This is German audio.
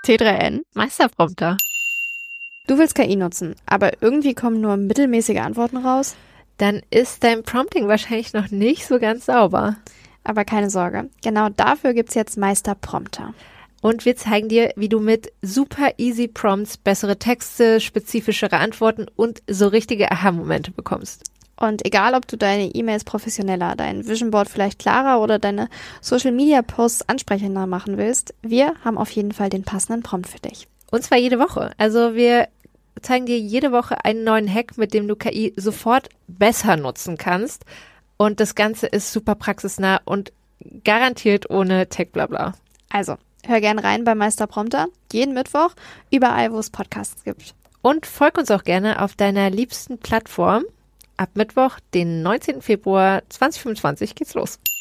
T3N, Meisterprompter. Du willst KI nutzen, aber irgendwie kommen nur mittelmäßige Antworten raus? Dann ist dein Prompting wahrscheinlich noch nicht so ganz sauber. Aber keine Sorge, genau dafür gibt's jetzt Meisterprompter. Und wir zeigen dir, wie du mit super easy Prompts bessere Texte, spezifischere Antworten und so richtige Aha-Momente bekommst. Und egal, ob du deine E-Mails professioneller, dein Vision Board vielleicht klarer oder deine Social-Media-Posts ansprechender machen willst, wir haben auf jeden Fall den passenden Prompt für dich. Und zwar jede Woche. Also wir zeigen dir jede Woche einen neuen Hack, mit dem du KI sofort besser nutzen kannst. Und das Ganze ist super praxisnah und garantiert ohne Tech-Blabla. Also, hör gern rein bei Meisterprompter, jeden Mittwoch, überall, wo es Podcasts gibt. Und folg uns auch gerne auf deiner liebsten Plattform. Ab Mittwoch, den 19. Februar 2025 geht's los.